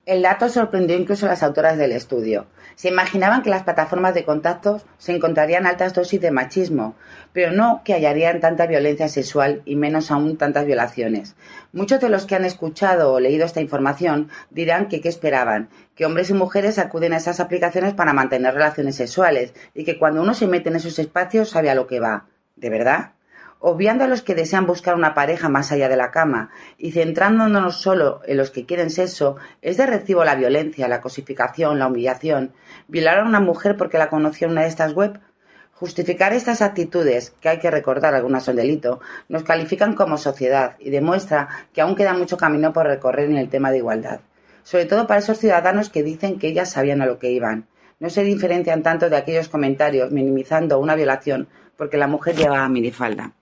El dato sorprendió incluso a las autoras del estudio. Se imaginaban que las plataformas de contactos se encontrarían altas dosis de machismo, pero no que hallarían tanta violencia sexual y menos aún tantas violaciones. Muchos de los que han escuchado o leído esta información dirán que qué esperaban, que hombres y mujeres acuden a esas aplicaciones para mantener relaciones sexuales y que cuando uno se mete en esos espacios sabe a lo que va. ¿De verdad? Obviando a los que desean buscar una pareja más allá de la cama y centrándonos solo en los que quieren sexo, es de recibo la violencia, la cosificación, la humillación. Violar a una mujer porque la conoció en una de estas web. Justificar estas actitudes, que hay que recordar algunas son delito, nos califican como sociedad y demuestra que aún queda mucho camino por recorrer en el tema de igualdad. Sobre todo para esos ciudadanos que dicen que ellas sabían a lo que iban. No se diferencian tanto de aquellos comentarios minimizando una violación porque la mujer llevaba minifalda.